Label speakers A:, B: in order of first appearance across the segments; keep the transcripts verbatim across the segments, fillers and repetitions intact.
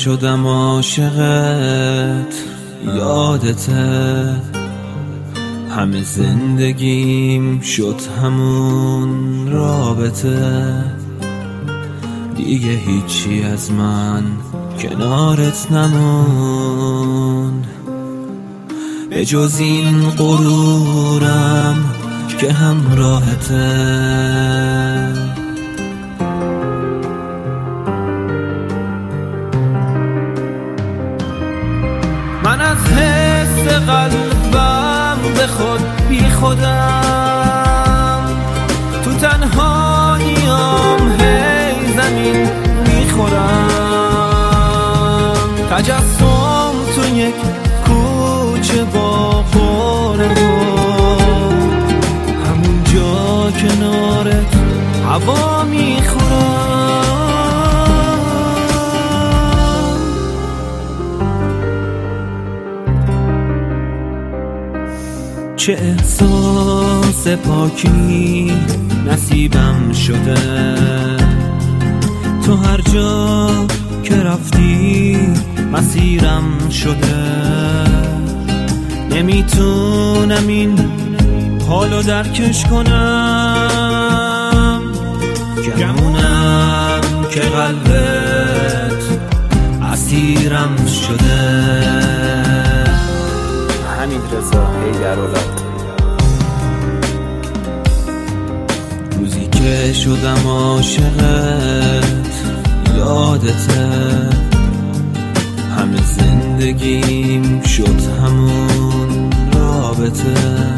A: شدم عاشقت یادته، همه زندگیم شد همون رابطه، دیگه هیچی از من کنارت نموند، به جز این غرورم که همراهته. من از حس قلبم به خود بی خودم، تو تنهاییام هی زمین میخورم، تجسم تو یک کوچه با قره و همون جا کنارت هوا میخورم. چه احساس پاکی نصیبم شده، تو هر جا که رفتی مسیرم شده، نمیتونم این حالو درکش کنم، گمونم که قلبت اسیرم شده.
B: حمید رضا حیدرآباد.
A: روزی که شدم عاشقت یادته، همه زندگیم شد همون رابطه،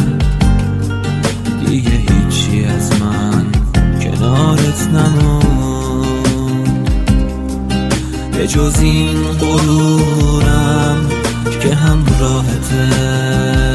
A: دیگه هیچی از من کنارت نموند، به جز این غرورم که همراهته.